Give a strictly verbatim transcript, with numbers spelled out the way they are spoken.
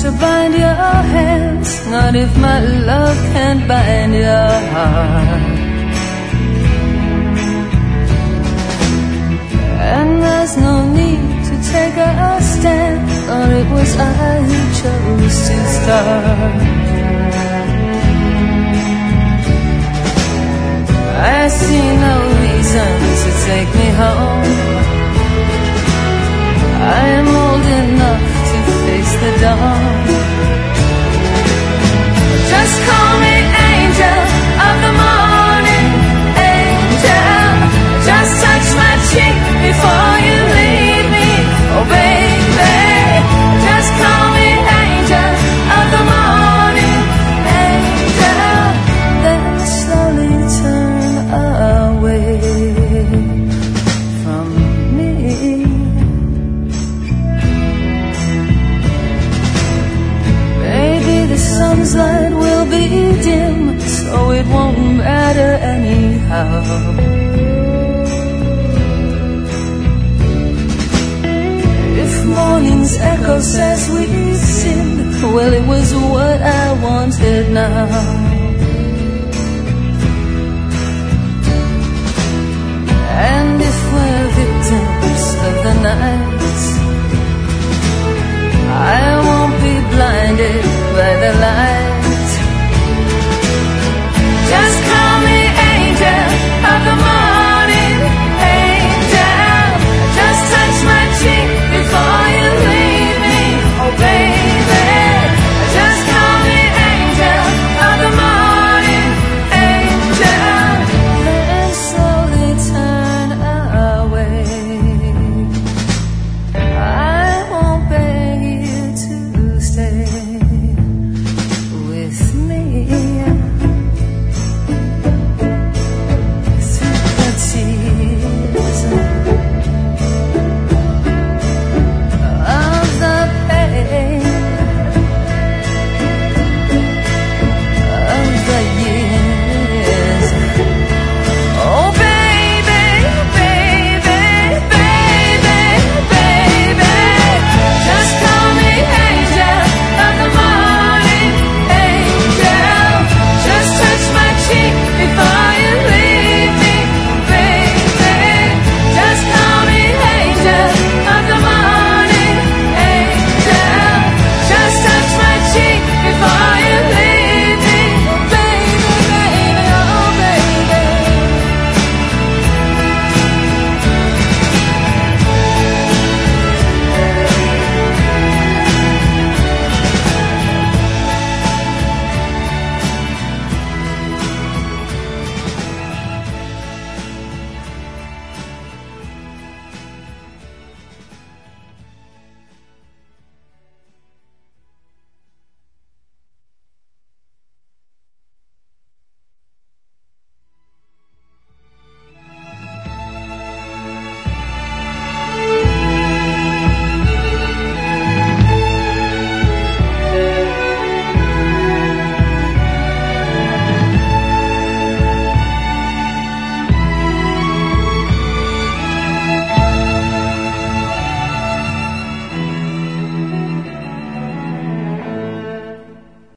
to bind your hands, not if my love can't bind your heart. And there's no need to take a stand, for it was I who chose to start. I see no reason to take me home. I am old enough to face the dawn. Just call me angel of the morning, angel. Just touch my cheek before you leave me, oh baby. Just call me angel of the morning, angel. Then slowly turn away from me. Maybe the sun's light will be dim, so it won't matter anyhow. Morning's echo says we sinned, well, it was what I wanted now.